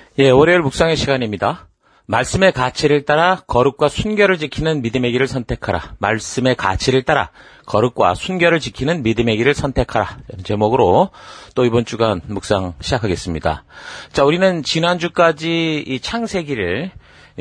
예, 월요일 묵상의 시간입니다. 말씀의 가치를 따라 거룩과 순결을 지키는 믿음의 길을 선택하라. 말씀의 가치를 따라 거룩과 순결을 지키는 믿음의 길을 선택하라. 제목으로 또 이번 주간 묵상 시작하겠습니다. 자, 우리는 지난주까지 이 창세기를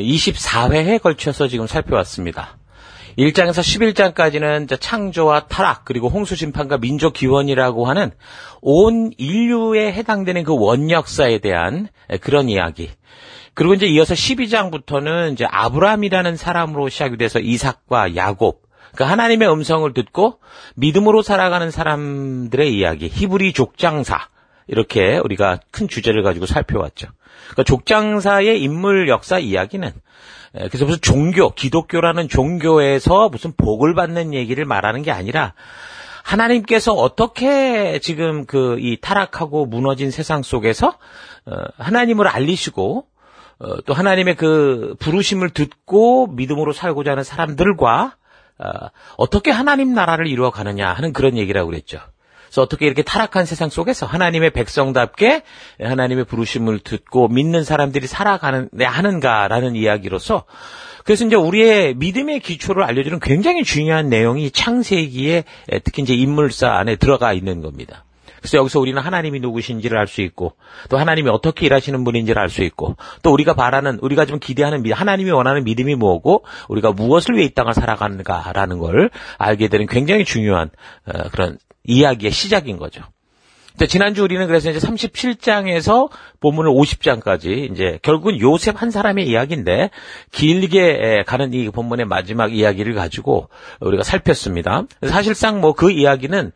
24회에 걸쳐서 지금 살펴왔습니다. 1장에서 11장까지는 창조와 타락, 그리고 홍수심판과 민족기원이라고 하는 온 인류에 해당되는 그 원역사에 대한 그런 이야기. 그리고 이제 이어서 12장부터는 이제 아브라함이라는 사람으로 시작이 돼서 이삭과 야곱, 그 하나님의 음성을 듣고 믿음으로 살아가는 사람들의 이야기, 히브리 족장사, 이렇게 우리가 큰 주제를 가지고 살펴왔죠. 그러니까 족장사의 인물 역사 이야기는 그래서 무슨 종교, 기독교라는 종교에서 무슨 복을 받는 얘기를 말하는 게 아니라 하나님께서 어떻게 지금 이 타락하고 무너진 세상 속에서 하나님을 알리시고 또 하나님의 그 부르심을 듣고 믿음으로 살고자 하는 사람들과 어떻게 하나님 나라를 이루어가느냐 하는 그런 얘기라고 그랬죠. 그래서 어떻게 이렇게 타락한 세상 속에서 하나님의 백성답게 하나님의 부르심을 듣고 믿는 사람들이 하는가라는 이야기로서, 그래서 이제 우리의 믿음의 기초를 알려주는 굉장히 중요한 내용이 창세기에 특히 이제 인물사 안에 들어가 있는 겁니다. 그래서 여기서 우리는 하나님이 누구신지를 알 수 있고, 또 하나님이 어떻게 일하시는 분인지를 알 수 있고, 또 우리가 좀 기대하는 하나님이 원하는 믿음이 뭐고, 우리가 무엇을 위해 이 땅을 살아가는가라는 걸 알게 되는 굉장히 중요한 그런 이야기의 시작인 거죠. 지난주 우리는 그래서 이제 37장에서 본문을 50장까지 이제 결국은 요셉 한 사람의 이야기인데 길게 가는 이 본문의 마지막 이야기를 가지고 우리가 살폈습니다. 사실상 그 이야기는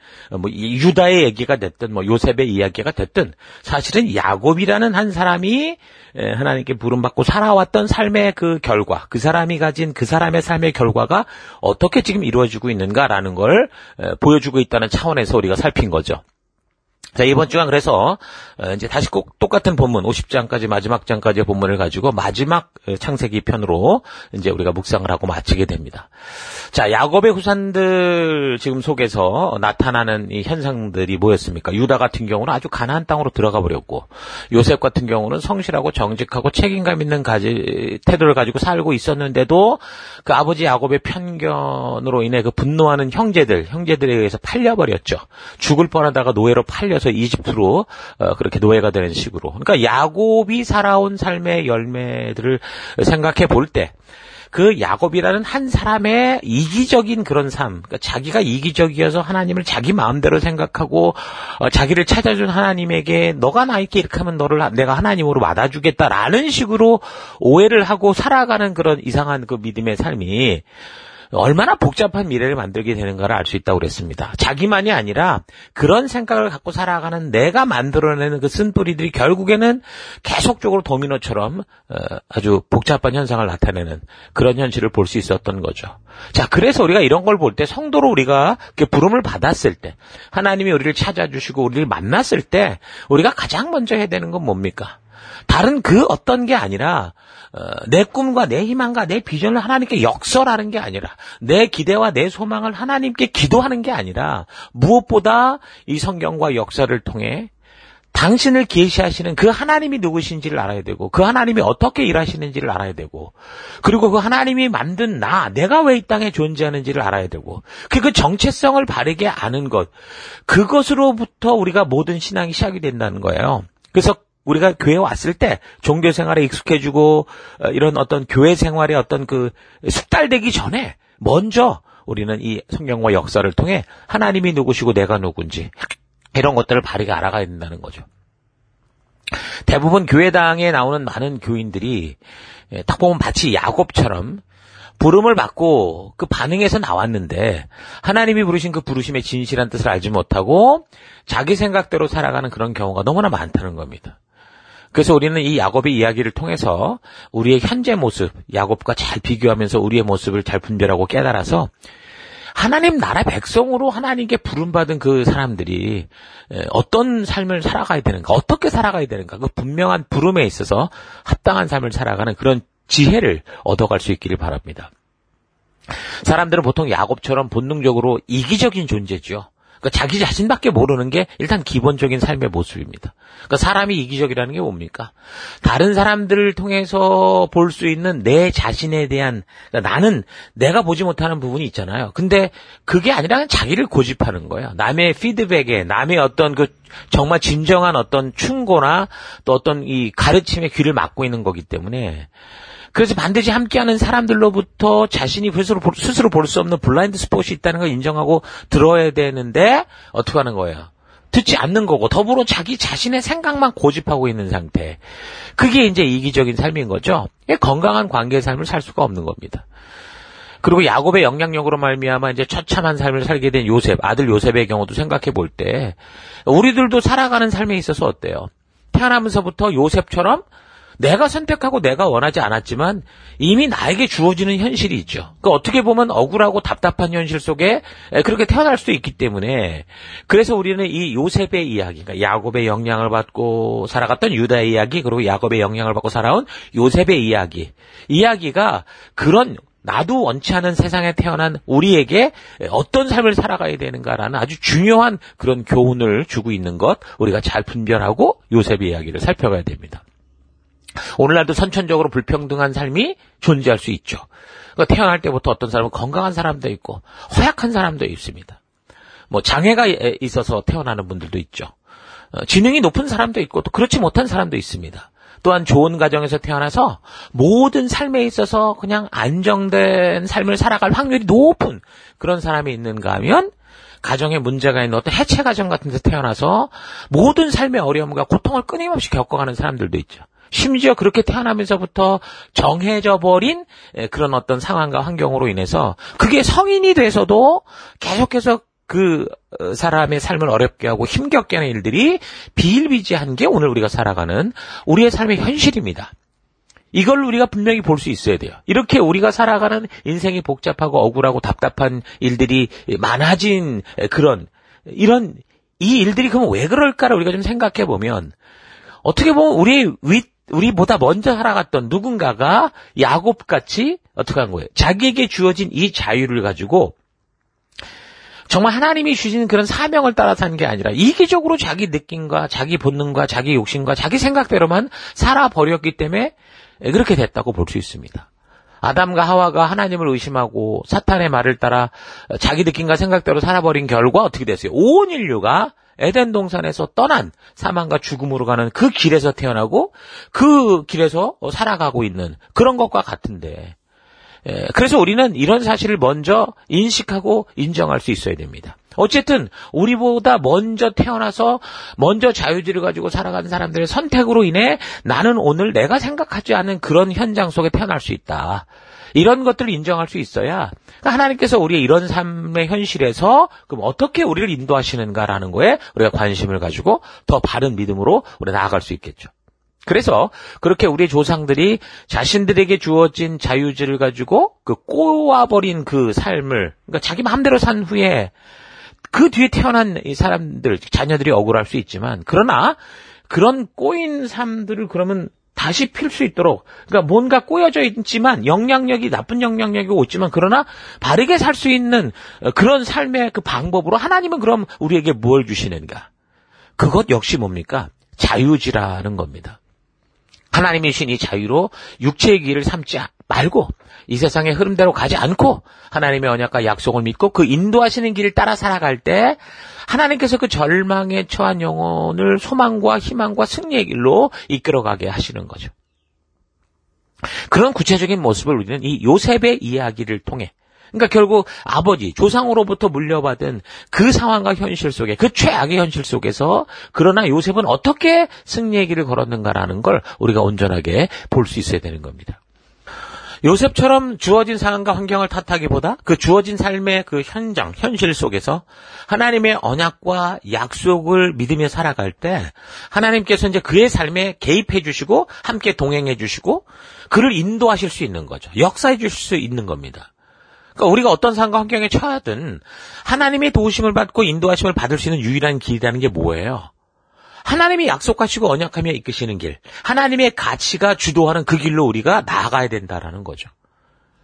유다의 얘기가 됐든 요셉의 이야기가 됐든 사실은 야곱이라는 한 사람이 하나님께 부름받고 살아왔던 삶의 그 결과, 그 사람이 가진 그 사람의 삶의 결과가 어떻게 지금 이루어지고 있는가라는 걸 보여주고 있다는 차원에서 우리가 살핀 거죠. 자, 이번 주간 그래서 이제 다시 꼭 똑같은 본문 50장까지 마지막 장까지의 본문을 가지고 마지막 창세기 편으로 이제 우리가 묵상을 하고 마치게 됩니다. 자, 야곱의 후손들 지금 속에서 나타나는 이 현상들이 뭐였습니까? 유다 같은 경우는 아주 가나안 땅으로 들어가 버렸고, 요셉 같은 경우는 성실하고 정직하고 책임감 있는 태도를 가지고 살고 있었는데도 그 아버지 야곱의 편견으로 인해 그 분노하는 형제들에 의해서 팔려버렸죠. 죽을 뻔하다가 노예로 팔려서 이집트로 그렇게 노예가 되는 식으로. 그러니까 야곱이 살아온 삶의 열매들을 생각해 볼 때 그 야곱이라는 한 사람의 이기적인 그런 삶, 그러니까 자기가 이기적이어서 하나님을 자기 마음대로 생각하고 자기를 찾아준 하나님에게 너가 나에게 이렇게 하면 내가 하나님으로 받아주겠다라는 식으로 오해를 하고 살아가는 그런 이상한 그 믿음의 삶이 얼마나 복잡한 미래를 만들게 되는가를 알 수 있다고 그랬습니다. 자기만이 아니라 그런 생각을 갖고 살아가는 내가 만들어내는 그 쓴뿌리들이 결국에는 계속적으로 도미노처럼 아주 복잡한 현상을 나타내는 그런 현실을 볼 수 있었던 거죠. 자, 그래서 우리가 이런 걸 볼 때 성도로 우리가 부름을 받았을 때, 하나님이 우리를 찾아주시고 우리를 만났을 때 우리가 가장 먼저 해야 되는 건 뭡니까? 다른 그 어떤 게 아니라 내 꿈과 내 희망과 내 비전을 하나님께 역설하는 게 아니라, 내 기대와 내 소망을 하나님께 기도하는 게 아니라, 무엇보다 이 성경과 역사를 통해 당신을 계시하시는 그 하나님이 누구신지를 알아야 되고, 그 하나님이 어떻게 일하시는지를 알아야 되고, 그리고 그 하나님이 만든 내가 왜 이 땅에 존재하는지를 알아야 되고, 그 정체성을 바르게 아는 것, 그것으로부터 우리가 모든 신앙이 시작이 된다는 거예요. 그래서 우리가 교회 왔을 때 종교 생활에 익숙해지고 이런 어떤 교회 생활의 어떤 그 숙달되기 전에 먼저 우리는 이 성경과 역사를 통해 하나님이 누구시고 내가 누군지 이런 것들을 바르게 알아가야 된다는 거죠. 대부분 교회당에 나오는 많은 교인들이 딱 보면 마치 야곱처럼 부름을 받고 그 반응에서 나왔는데 하나님이 부르신 그 부르심의 진실한 뜻을 알지 못하고 자기 생각대로 살아가는 그런 경우가 너무나 많다는 겁니다. 그래서 우리는 이 야곱의 이야기를 통해서 우리의 현재 모습, 야곱과 잘 비교하면서 우리의 모습을 잘 분별하고 깨달아서 하나님 나라 백성으로 하나님께 부름받은 그 사람들이 어떤 삶을 살아가야 되는가, 어떻게 살아가야 되는가, 그 분명한 부름에 있어서 합당한 삶을 살아가는 그런 지혜를 얻어갈 수 있기를 바랍니다. 사람들은 보통 야곱처럼 본능적으로 이기적인 존재죠. 그러니까 자기 자신밖에 모르는 게 일단 기본적인 삶의 모습입니다. 그러니까 사람이 이기적이라는 게 뭡니까? 다른 사람들을 통해서 볼 수 있는 내 자신에 대한, 그러니까 나는 내가 보지 못하는 부분이 있잖아요. 근데 그게 아니라 그냥 자기를 고집하는 거예요. 남의 피드백에, 남의 어떤 그 정말 진정한 어떤 충고나 또 어떤 이 가르침에 귀를 막고 있는 거기 때문에, 그래서 반드시 함께하는 사람들로부터 자신이 스스로 볼 수 없는 블라인드 스폿이 있다는 걸 인정하고 들어야 되는데 어떻게 하는 거예요? 듣지 않는 거고 더불어 자기 자신의 생각만 고집하고 있는 상태. 그게 이제 이기적인 삶인 거죠. 건강한 관계의 삶을 살 수가 없는 겁니다. 그리고 야곱의 영향력으로 말미암아 이제 처참한 삶을 살게 된 요셉, 아들 요셉의 경우도 생각해 볼 때 우리들도 살아가는 삶에 있어서 어때요? 태어나면서부터 요셉처럼 내가 선택하고 내가 원하지 않았지만 이미 나에게 주어지는 현실이 있죠. 그러니까 어떻게 보면 억울하고 답답한 현실 속에 그렇게 태어날 수도 있기 때문에 그래서 우리는 이 요셉의 이야기, 그러니까 야곱의 영향을 받고 살아갔던 유다의 이야기, 그리고 야곱의 영향을 받고 살아온 요셉의 이야기가 그런 나도 원치 않은 세상에 태어난 우리에게 어떤 삶을 살아가야 되는가라는 아주 중요한 그런 교훈을 주고 있는 것, 우리가 잘 분별하고 요셉의 이야기를 살펴가야 됩니다. 오늘날도 선천적으로 불평등한 삶이 존재할 수 있죠. 그러니까 태어날 때부터 어떤 사람은 건강한 사람도 있고 허약한 사람도 있습니다. 뭐 장애가 있어서 태어나는 분들도 있죠. 지능이 높은 사람도 있고 또 그렇지 못한 사람도 있습니다. 또한 좋은 가정에서 태어나서 모든 삶에 있어서 그냥 안정된 삶을 살아갈 확률이 높은 그런 사람이 있는가 하면 가정에 문제가 있는 어떤 해체 가정 같은 데서 태어나서 모든 삶의 어려움과 고통을 끊임없이 겪어가는 사람들도 있죠. 심지어 그렇게 태어나면서부터 정해져 버린 그런 어떤 상황과 환경으로 인해서 그게 성인이 돼서도 계속해서 그 사람의 삶을 어렵게 하고 힘겹게 하는 일들이 비일비재한 게 오늘 우리가 살아가는 우리의 삶의 현실입니다. 이걸 우리가 분명히 볼 수 있어야 돼요. 이렇게 우리가 살아가는 인생이 복잡하고 억울하고 답답한 일들이 많아진 이런 이 일들이 그럼 왜 그럴까를 우리가 좀 생각해 보면 어떻게 보면 우리보다 먼저 살아갔던 누군가가 야곱같이 어떻게 한 거예요? 자기에게 주어진 이 자유를 가지고 정말 하나님이 주신 그런 사명을 따라 사는 게 아니라 이기적으로 자기 느낌과 자기 본능과 자기 욕심과 자기 생각대로만 살아버렸기 때문에 그렇게 됐다고 볼 수 있습니다. 아담과 하와가 하나님을 의심하고 사탄의 말을 따라 자기 느낌과 생각대로 살아버린 결과 어떻게 됐어요? 온 인류가 에덴 동산에서 떠난 사망과 죽음으로 가는 그 길에서 태어나고 그 길에서 살아가고 있는 그런 것과 같은데, 그래서 우리는 이런 사실을 먼저 인식하고 인정할 수 있어야 됩니다. 어쨌든 우리보다 먼저 태어나서 먼저 자유지를 가지고 살아가는 사람들의 선택으로 인해 나는 오늘 내가 생각하지 않은 그런 현장 속에 태어날 수 있다. 이런 것들을 인정할 수 있어야 하나님께서 우리의 이런 삶의 현실에서 그럼 어떻게 우리를 인도하시는가라는 거에 우리가 관심을 가지고 더 바른 믿음으로 우리 나아갈 수 있겠죠. 그래서 그렇게 우리의 조상들이 자신들에게 주어진 자유지를 가지고 그 꼬아버린 그 삶을, 그러니까 자기 마음대로 산 후에 그 뒤에 태어난 이 사람들, 자녀들이 억울할 수 있지만, 그러나 그런 꼬인 삶들을 그러면 다시 필 수 있도록, 그러니까 뭔가 꼬여져 있지만 나쁜 영향력이 오지만 그러나 바르게 살 수 있는 그런 삶의 그 방법으로 하나님은 그럼 우리에게 무엇을 주시는가? 그것 역시 뭡니까? 자유지라는 겁니다. 하나님이 주신 이 자유로 육체의 길을 삼지 말고 이 세상의 흐름대로 가지 않고 하나님의 언약과 약속을 믿고 그 인도하시는 길을 따라 살아갈 때 하나님께서 그 절망에 처한 영혼을 소망과 희망과 승리의 길로 이끌어가게 하시는 거죠. 그런 구체적인 모습을 우리는 이 요셉의 이야기를 통해, 그러니까 결국 아버지, 조상으로부터 물려받은 그 상황과 현실 속에, 그 최악의 현실 속에서 그러나 요셉은 어떻게 승리의 길을 걸었는가라는 걸 우리가 온전하게 볼 수 있어야 되는 겁니다. 요셉처럼 주어진 상황과 환경을 탓하기보다 그 주어진 삶의 그 현실 속에서 하나님의 언약과 약속을 믿으며 살아갈 때 하나님께서 이제 그의 삶에 개입해 주시고 함께 동행해 주시고 그를 인도하실 수 있는 거죠. 역사해 주실 수 있는 겁니다. 그러니까 우리가 어떤 상황과 환경에 처하든 하나님의 도우심을 받고 인도하심을 받을 수 있는 유일한 길이라는 게 뭐예요? 하나님이 약속하시고 언약하며 이끄시는 길, 하나님의 가치가 주도하는 그 길로 우리가 나아가야 된다라는 거죠.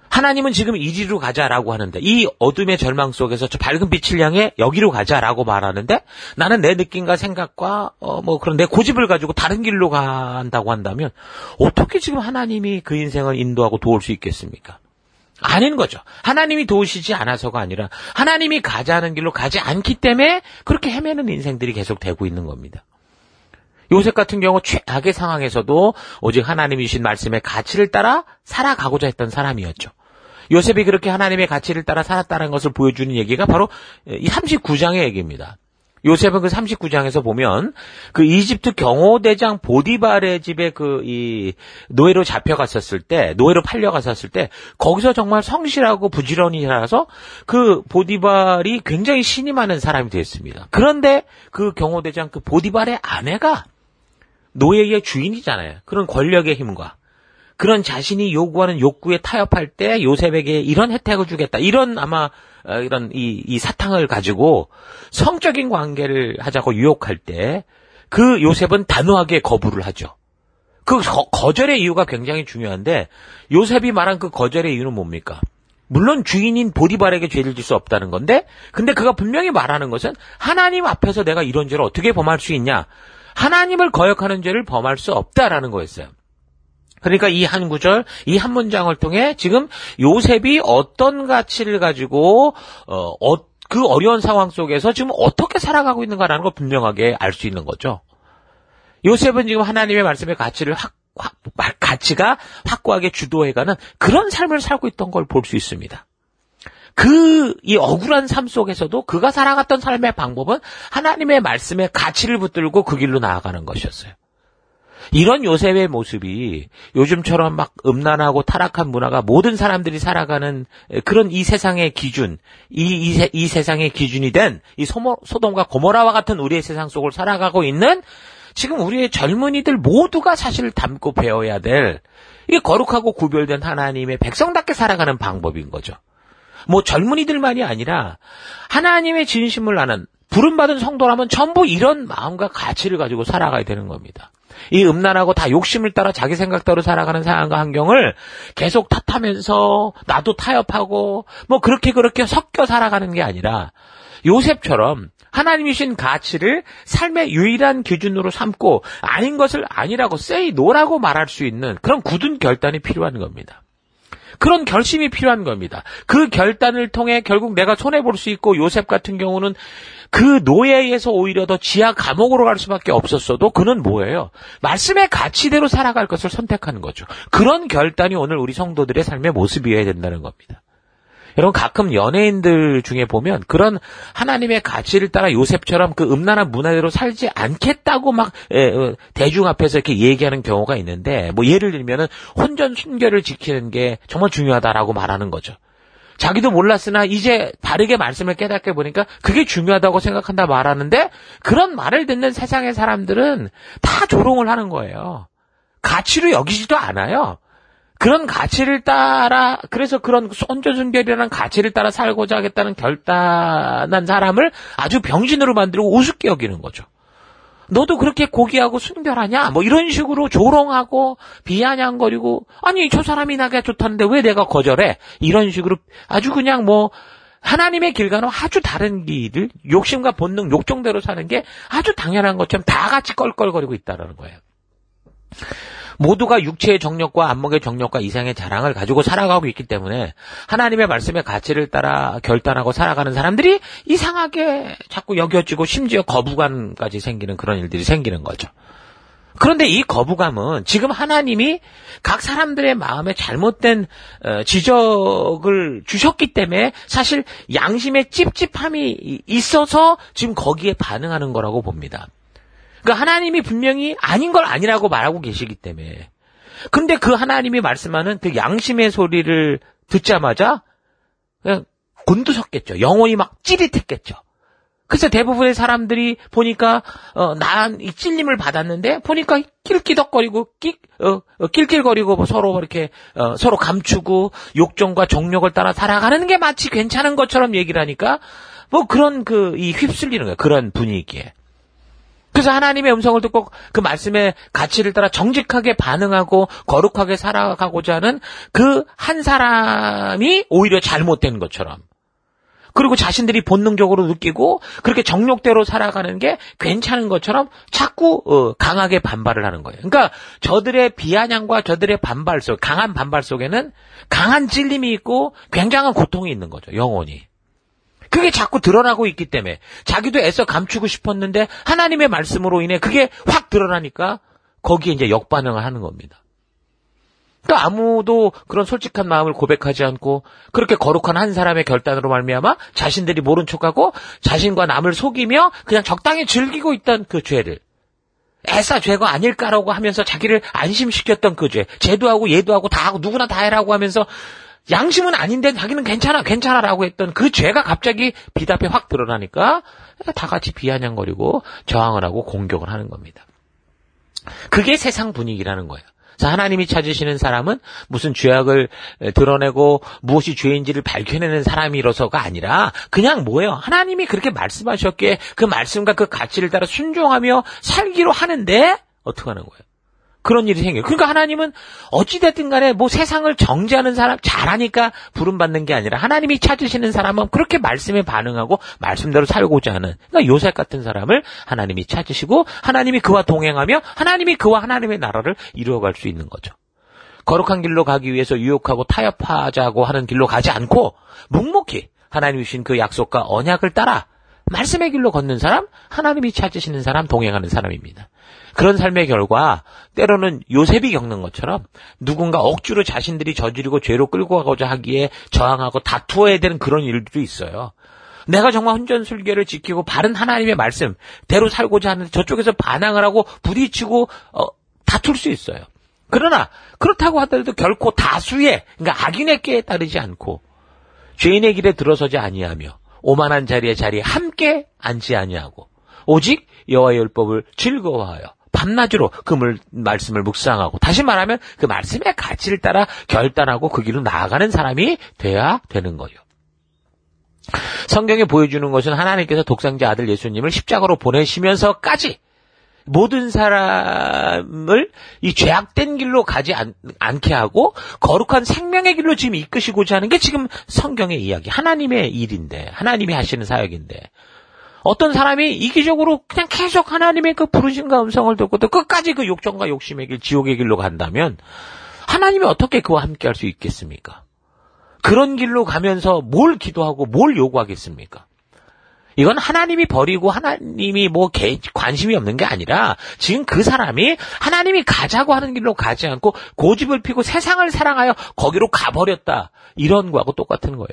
하나님은 지금 이리로 가자라고 하는데, 이 어둠의 절망 속에서 저 밝은 빛을 향해 여기로 가자라고 말하는데, 나는 내 느낌과 생각과 그런 내 고집을 가지고 다른 길로 간다고 한다면 어떻게 지금 하나님이 그 인생을 인도하고 도울 수 있겠습니까? 아닌 거죠. 하나님이 도우시지 않아서가 아니라 하나님이 가자는 길로 가지 않기 때문에 그렇게 헤매는 인생들이 계속 되고 있는 겁니다. 요셉 같은 경우 최악의 상황에서도 오직 하나님이 주신 말씀의 가치를 따라 살아가고자 했던 사람이었죠. 요셉이 그렇게 하나님의 가치를 따라 살았다는 것을 보여주는 얘기가 바로 이 39장의 얘기입니다. 요셉은 그 39장에서 보면 그 이집트 경호대장 보디발의 집에 이 노예로 잡혀갔었을 때, 노예로 팔려갔었을 때 거기서 정말 성실하고 부지런히 살아서 그 보디발이 굉장히 신이 많은 사람이 됐습니다. 그런데 그 경호대장 그 보디발의 아내가 노예의 주인이잖아요. 그런 권력의 힘과 그런 자신이 요구하는 욕구에 타협할 때 요셉에게 이런 혜택을 주겠다. 이런 아마 이런 이 사탕을 가지고 성적인 관계를 하자고 유혹할 때 그 요셉은 단호하게 거부를 하죠. 그 거절의 이유가 굉장히 중요한데 요셉이 말한 그 거절의 이유는 뭡니까? 물론 주인인 보디발에게 죄를 질 수 없다는 건데 근데 그가 분명히 말하는 것은 하나님 앞에서 내가 이런 죄를 어떻게 범할 수 있냐? 하나님을 거역하는 죄를 범할 수 없다라는 거였어요. 그러니까 이 한 구절, 이 한 문장을 통해 지금 요셉이 어떤 가치를 가지고 그 어려운 상황 속에서 지금 어떻게 살아가고 있는가라는 걸 분명하게 알 수 있는 거죠. 요셉은 지금 하나님의 말씀의 가치가 확고하게 주도해가는 그런 삶을 살고 있던 걸 볼 수 있습니다. 이 억울한 삶 속에서도 그가 살아갔던 삶의 방법은 하나님의 말씀의 가치를 붙들고 그 길로 나아가는 것이었어요. 이런 요셉의 모습이 요즘처럼 막 음란하고 타락한 문화가 모든 사람들이 살아가는 그런 이 세상의 기준, 이 세상의 기준이 된 이 소돔과 고모라와 같은 우리의 세상 속을 살아가고 있는 지금 우리의 젊은이들 모두가 사실 닮고 배워야 될 이게 거룩하고 구별된 하나님의 백성답게 살아가는 방법인 거죠. 뭐 젊은이들만이 아니라 하나님의 진심을 아는 부름받은 성도라면 전부 이런 마음과 가치를 가지고 살아가야 되는 겁니다. 이 음란하고 다 욕심을 따라 자기 생각대로 살아가는 상황과 환경을 계속 탓하면서 나도 타협하고 뭐 그렇게 섞여 살아가는 게 아니라 요셉처럼 하나님이 주신 가치를 삶의 유일한 기준으로 삼고 아닌 것을 아니라고 say no라고 말할 수 있는 그런 굳은 결단이 필요한 겁니다. 그런 결심이 필요한 겁니다. 그 결단을 통해 결국 내가 손해볼 수 있고 요셉 같은 경우는 그 노예에서 오히려 더 지하 감옥으로 갈 수밖에 없었어도 그는 뭐예요? 말씀의 가치대로 살아갈 것을 선택하는 거죠. 그런 결단이 오늘 우리 성도들의 삶의 모습이어야 된다는 겁니다. 여러분 가끔 연예인들 중에 보면 그런 하나님의 가치를 따라 요셉처럼 그 음란한 문화대로 살지 않겠다고 막 대중 앞에서 이렇게 얘기하는 경우가 있는데 뭐 예를 들면은 혼전 순결을 지키는 게 정말 중요하다라고 말하는 거죠. 자기도 몰랐으나 이제 바르게 말씀을 깨닫게 보니까 그게 중요하다고 생각한다 말하는데 그런 말을 듣는 세상의 사람들은 다 조롱을 하는 거예요. 가치로 여기지도 않아요. 그런 가치를 따라 그래서 그런 혼전순결이라는 가치를 따라 살고자 하겠다는 결단한 사람을 아주 병신으로 만들고 우습게 여기는 거죠. 너도 그렇게 고귀하고 순결하냐? 뭐 이런 식으로 조롱하고 비아냥거리고 아니 저 사람이 나게 좋다는데 왜 내가 거절해? 이런 식으로 아주 그냥 뭐 하나님의 길과는 아주 다른 길을 욕심과 본능, 욕정대로 사는 게 아주 당연한 것처럼 다 같이 껄껄거리고 있다는 거예요. 모두가 육체의 정욕과 안목의 정욕과 이상의 자랑을 가지고 살아가고 있기 때문에 하나님의 말씀의 가치를 따라 결단하고 살아가는 사람들이 이상하게 자꾸 여겨지고 심지어 거부감까지 생기는 그런 일들이 생기는 거죠. 그런데 이 거부감은 지금 하나님이 각 사람들의 마음에 잘못된 지적을 주셨기 때문에 사실 양심의 찝찝함이 있어서 지금 거기에 반응하는 거라고 봅니다. 그러니까 하나님이 분명히 아닌 걸 아니라고 말하고 계시기 때문에. 근데 그 하나님이 말씀하는 그 양심의 소리를 듣자마자 그냥 곤두섰겠죠. 영혼이 막 찌릿했겠죠. 그래서 대부분의 사람들이 보니까 난 이 찔림을 받았는데 보니까 낄끼덕거리고 낄낄거리고 서로 이렇게 서로 감추고 욕정과 정욕을 따라 살아가는 게 마치 괜찮은 것처럼 얘기를 하니까 뭐 그런 이 휩쓸리는 거예요. 그런 분위기에. 그래서 하나님의 음성을 듣고 그 말씀의 가치를 따라 정직하게 반응하고 거룩하게 살아가고자 하는 그 한 사람이 오히려 잘못된 것처럼, 그리고 자신들이 본능적으로 느끼고 그렇게 정욕대로 살아가는 게 괜찮은 것처럼 자꾸 강하게 반발을 하는 거예요. 그러니까 저들의 비아냥과 저들의 반발 속, 강한 반발 속에는 강한 찔림이 있고 굉장한 고통이 있는 거죠. 영혼이. 그게 자꾸 드러나고 있기 때문에 자기도 애써 감추고 싶었는데 하나님의 말씀으로 인해 그게 확 드러나니까 거기에 이제 역반응을 하는 겁니다. 또 아무도 그런 솔직한 마음을 고백하지 않고 그렇게 거룩한 한 사람의 결단으로 말미암아 자신들이 모른 척하고 자신과 남을 속이며 그냥 적당히 즐기고 있던 그 죄를, 애써 죄가 아닐까라고 하면서 자기를 안심시켰던 그 죄, 쟤도 하고 얘도 하고 다 하고 누구나 다 해라고 하면서 양심은 아닌데 자기는 괜찮아라고 했던 그 죄가 갑자기 비답에 확 드러나니까 다 같이 비아냥거리고 저항을 하고 공격을 하는 겁니다. 그게 세상 분위기라는 거예요. 그래서 하나님이 찾으시는 사람은 무슨 죄악을 드러내고 무엇이 죄인지를 밝혀내는 사람이라서가 아니라 그냥 뭐예요? 하나님이 그렇게 말씀하셨기에 그 말씀과 그 가치를 따라 순종하며 살기로 하는데 어떻게 하는 거예요? 그런 일이 생겨요. 그러니까 하나님은 어찌됐든 간에 뭐 세상을 정죄하는 사람 잘하니까 부름받는 게 아니라 하나님이 찾으시는 사람은 그렇게 말씀에 반응하고 말씀대로 살고자 하는, 그러니까 요셉 같은 사람을 하나님이 찾으시고 하나님이 그와 동행하며 하나님이 그와 하나님의 나라를 이루어갈 수 있는 거죠. 거룩한 길로 가기 위해서 유혹하고 타협하자고 하는 길로 가지 않고 묵묵히 하나님이 주신 그 약속과 언약을 따라 말씀의 길로 걷는 사람, 하나님이 찾으시는 사람, 동행하는 사람입니다. 그런 삶의 결과 때로는 요셉이 겪는 것처럼 누군가 억지로 자신들이 저지르고 죄로 끌고 가고자 하기에 저항하고 다투어야 되는 그런 일들도 있어요. 내가 정말 혼전술계를 지키고 바른 하나님의 말씀대로 살고자 하는데 저쪽에서 반항을 하고 부딪히고 다툴 수 있어요. 그러나 그렇다고 하더라도 결코 다수의, 그러니까 악인의 꾀에 따르지 않고 죄인의 길에 들어서지 아니하며 오만한 자리에 함께 앉지 아니하고 오직 여호와의 율법을 즐거워하여 밤낮으로 그 말씀을 묵상하고, 다시 말하면 그 말씀의 가치를 따라 결단하고 그 길로 나아가는 사람이 돼야 되는 거예요. 성경에 보여주는 것은 하나님께서 독생자 아들 예수님을 십자가로 보내시면서까지 모든 사람을 이 죄악된 길로 가지 않게 하고 거룩한 생명의 길로 지금 이끄시고자 하는 게 지금 성경의 이야기, 하나님의 일인데, 하나님이 하시는 사역인데, 어떤 사람이 이기적으로 그냥 계속 하나님의 그 부르심과 음성을 듣고 또 끝까지 그 욕정과 욕심의 길, 지옥의 길로 간다면 하나님이 어떻게 그와 함께 할 수 있겠습니까? 그런 길로 가면서 뭘 기도하고 뭘 요구하겠습니까? 이건 하나님이 버리고 하나님이 뭐 관심이 없는 게 아니라 지금 그 사람이 하나님이 가자고 하는 길로 가지 않고 고집을 피고 세상을 사랑하여 거기로 가버렸다, 이런 거하고 똑같은 거예요.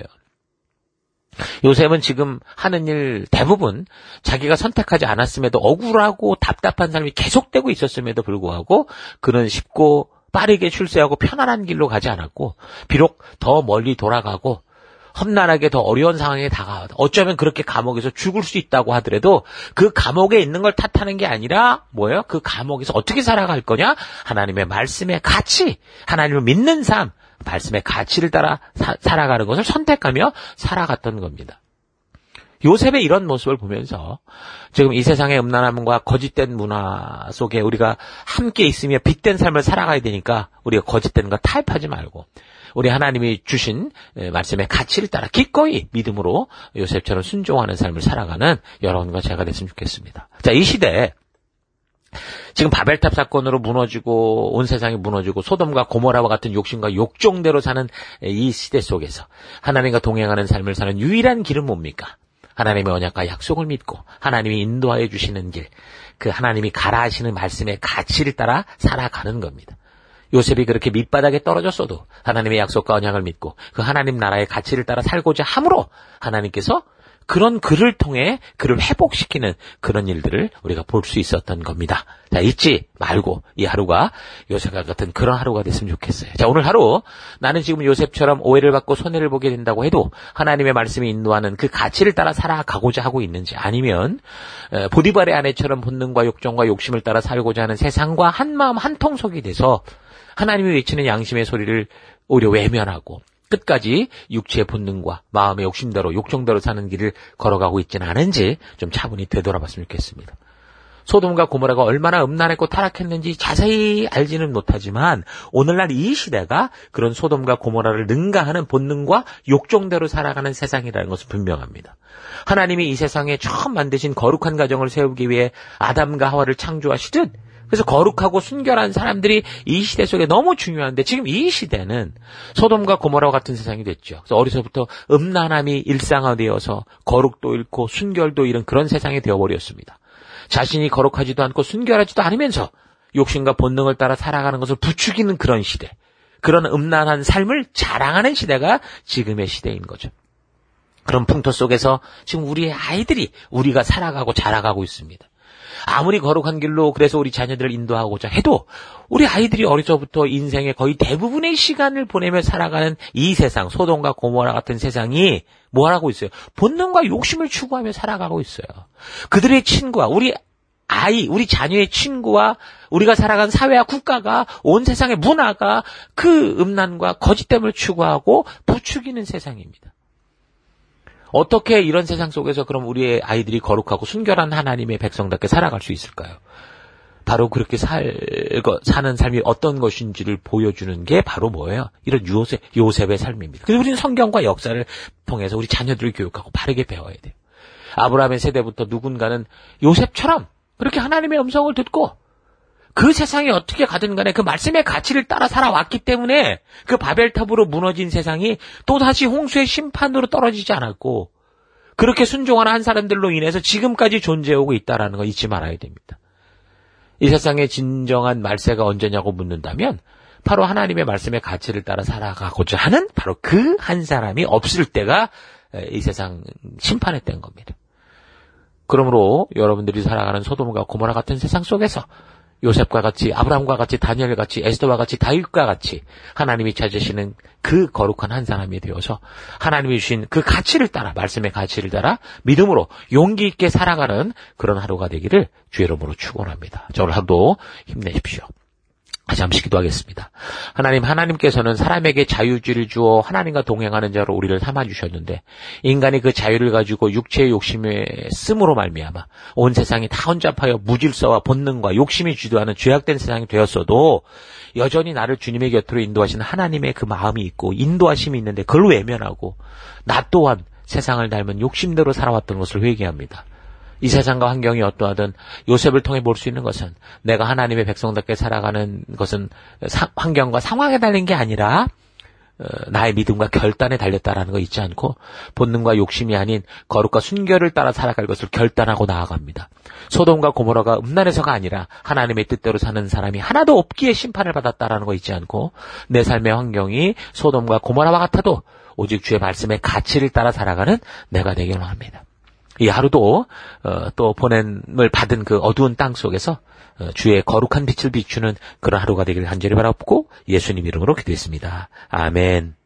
요셉은 지금 하는 일 대부분 자기가 선택하지 않았음에도 억울하고 답답한 삶이 계속되고 있었음에도 불구하고 그는 쉽고 빠르게 출세하고 편안한 길로 가지 않았고, 비록 더 멀리 돌아가고 험난하게 더 어려운 상황에 다가와 어쩌면 그렇게 감옥에서 죽을 수 있다고 하더라도 그 감옥에 있는 걸 탓하는 게 아니라 뭐예요? 그 감옥에서 어떻게 살아갈 거냐? 하나님의 말씀의 가치, 하나님을 믿는 삶, 말씀의 가치를 따라 살아가는 것을 선택하며 살아갔던 겁니다. 요셉의 이런 모습을 보면서 지금 이 세상의 음란함과 거짓된 문화 속에 우리가 함께 있으며 빛된 삶을 살아가야 되니까 우리가 거짓된 거 타협하지 말고 우리 하나님이 주신 말씀의 가치를 따라 기꺼이 믿음으로 요셉처럼 순종하는 삶을 살아가는 여러분과 제가 됐으면 좋겠습니다. 자, 이 시대에 지금 바벨탑 사건으로 무너지고 온 세상이 무너지고 소돔과 고모라와 같은 욕심과 욕정대로 사는 이 시대 속에서 하나님과 동행하는 삶을 사는 유일한 길은 뭡니까? 하나님의 언약과 약속을 믿고 하나님이 인도하여 주시는 길, 그 하나님이 가라 하시는 말씀의 가치를 따라 살아가는 겁니다. 요셉이 그렇게 밑바닥에 떨어졌어도 하나님의 약속과 언약을 믿고 그 하나님 나라의 가치를 따라 살고자 함으로 하나님께서 그런 그를 통해 그를 회복시키는 그런 일들을 우리가 볼 수 있었던 겁니다. 자, 잊지 말고 이 하루가 요셉과 같은 그런 하루가 됐으면 좋겠어요. 자, 오늘 하루 나는 지금 요셉처럼 오해를 받고 손해를 보게 된다고 해도 하나님의 말씀이 인도하는 그 가치를 따라 살아가고자 하고 있는지, 아니면 보디발의 아내처럼 본능과 욕정과 욕심을 따라 살고자 하는 세상과 한마음 한통속이 돼서 하나님이 외치는 양심의 소리를 오히려 외면하고 끝까지 육체의 본능과 마음의 욕심대로 욕정대로 사는 길을 걸어가고 있지는 않은지 좀 차분히 되돌아봤으면 좋겠습니다. 소돔과 고모라가 얼마나 음란했고 타락했는지 자세히 알지는 못하지만 오늘날 이 시대가 그런 소돔과 고모라를 능가하는 본능과 욕정대로 살아가는 세상이라는 것은 분명합니다. 하나님이 이 세상에 처음 만드신 거룩한 가정을 세우기 위해 아담과 하와를 창조하시듯 그래서 거룩하고 순결한 사람들이 이 시대 속에 너무 중요한데 지금 이 시대는 소돔과 고모라와 같은 세상이 됐죠. 그래서 어려서부터 음란함이 일상화되어서 거룩도 잃고 순결도 잃은 그런 세상이 되어버렸습니다. 자신이 거룩하지도 않고 순결하지도 않으면서 욕심과 본능을 따라 살아가는 것을 부추기는 그런 시대. 그런 음란한 삶을 자랑하는 시대가 지금의 시대인 거죠. 그런 풍토 속에서 지금 우리의 아이들이 우리가 살아가고 자라가고 있습니다. 아무리 거룩한 길로 그래서 우리 자녀들을 인도하고자 해도 우리 아이들이 어려서부터 인생의 거의 대부분의 시간을 보내며 살아가는 이 세상, 소돔과 고모라 같은 세상이 뭐 하고 있어요? 본능과 욕심을 추구하며 살아가고 있어요. 그들의 친구와 우리 자녀의 친구와 우리가 살아가는 사회와 국가가 온 세상의 문화가 그 음란과 거짓됨을 추구하고 부추기는 세상입니다. 어떻게 이런 세상 속에서 그럼 우리의 아이들이 거룩하고 순결한 하나님의 백성답게 살아갈 수 있을까요? 바로 그렇게 사는 삶이 어떤 것인지를 보여주는 게 바로 뭐예요? 이런 요셉의 삶입니다. 그래서 우리는 성경과 역사를 통해서 우리 자녀들을 교육하고 바르게 배워야 돼요. 아브라함의 세대부터 누군가는 요셉처럼 그렇게 하나님의 음성을 듣고 그 세상이 어떻게 가든 간에 그 말씀의 가치를 따라 살아왔기 때문에 그 바벨탑으로 무너진 세상이 또다시 홍수의 심판으로 떨어지지 않았고 그렇게 순종하는 한 사람들로 인해서 지금까지 존재하고 있다는 거 잊지 말아야 됩니다. 이 세상의 진정한 말세가 언제냐고 묻는다면 바로 하나님의 말씀의 가치를 따라 살아가고자 하는 바로 그 한 사람이 없을 때가 이 세상 심판의 때인 겁니다. 그러므로 여러분들이 살아가는 소돔과 고모라 같은 세상 속에서 요셉과 같이 아브라함과 같이 다니엘과 같이 에스더와 같이 다윗과 같이 하나님이 찾으시는 그 거룩한 한 사람이 되어서 하나님이 주신 그 가치를 따라 말씀의 가치를 따라 믿음으로 용기 있게 살아가는 그런 하루가 되기를 주의 이름으로 축원합니다. 오늘 하루도 힘내십시오. 다시 한번 기도하겠습니다. 하나님께서는 사람에게 자유주의를 주어 하나님과 동행하는 자로 우리를 삼아주셨는데 인간이 그 자유를 가지고 육체의 욕심에 씀으로 말미암아 온 세상이 다 혼잡하여 무질서와 본능과 욕심이 주도하는 죄악된 세상이 되었어도 여전히 나를 주님의 곁으로 인도하시는 하나님의 그 마음이 있고 인도하심이 있는데 그걸 외면하고 나 또한 세상을 닮은 욕심대로 살아왔던 것을 회개합니다. 이 세상과 환경이 어떠하든 요셉을 통해 볼 수 있는 것은 내가 하나님의 백성답게 살아가는 것은 환경과 상황에 달린 게 아니라 나의 믿음과 결단에 달렸다라는 거 잊지 않고 본능과 욕심이 아닌 거룩과 순결을 따라 살아갈 것을 결단하고 나아갑니다. 소돔과 고모라가 음란해서가 아니라 하나님의 뜻대로 사는 사람이 하나도 없기에 심판을 받았다라는 거 잊지 않고 내 삶의 환경이 소돔과 고모라와 같아도 오직 주의 말씀의 가치를 따라 살아가는 내가 되기를 원합니다. 이 하루도 또 보냄을 받은 그 어두운 땅 속에서 주의 거룩한 빛을 비추는 그런 하루가 되기를 간절히 바라고 예수님 이름으로 기도했습니다. 아멘.